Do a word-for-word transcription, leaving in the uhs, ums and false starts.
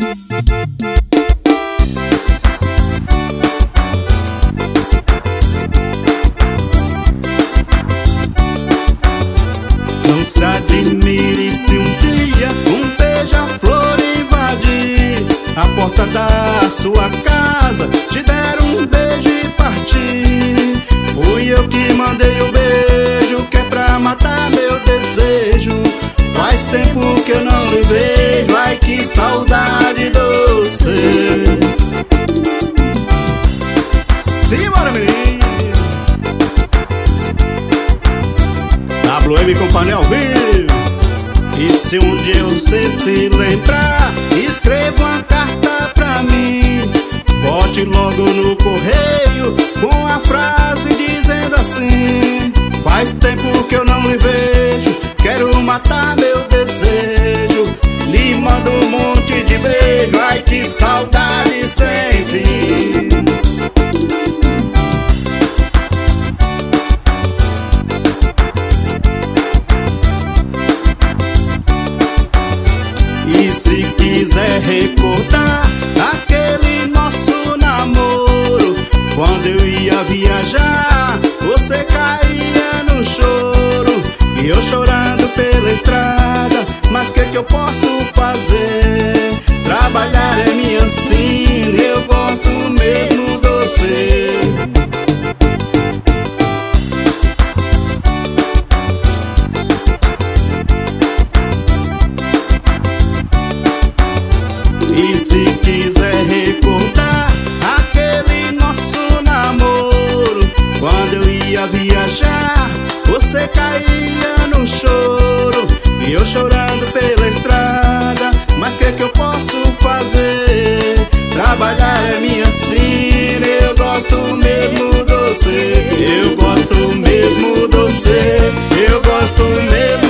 Não se admire se um dia um beija-flor invadir a porta da sua casa, te der um beijo e partir. Fui eu que mandei o beijo, que é pra matar meu desejo. Faz tempo que eu não lhe vejo, ai que saudade doce. Simbora, menino! W M Companhia ao vivo. E se um dia você se lembrar, escreva uma carta pra mim. Bote logo no correio com a frase dizendo assim: faz tempo que eu não lhe vejo, quero matar meu desejo. Lhe mando um monte de beijo, ai que saudade sem fim. E se quiser recordar aquele nosso namoro, quando eu ia viajar, você caía no choro e eu chorando pela estrada. Mas que que eu posso fazer? Trabalhar é minha sina, eu gosto mesmo de você. E se quiser recordar aquele nosso namoro, quando eu ia viajar, você caía no choro e eu chorando pela estrada. Mas que que eu posso fazer? Trabalhar é minha sina, eu gosto mesmo de você. Eu gosto mesmo de você, eu gosto mesmo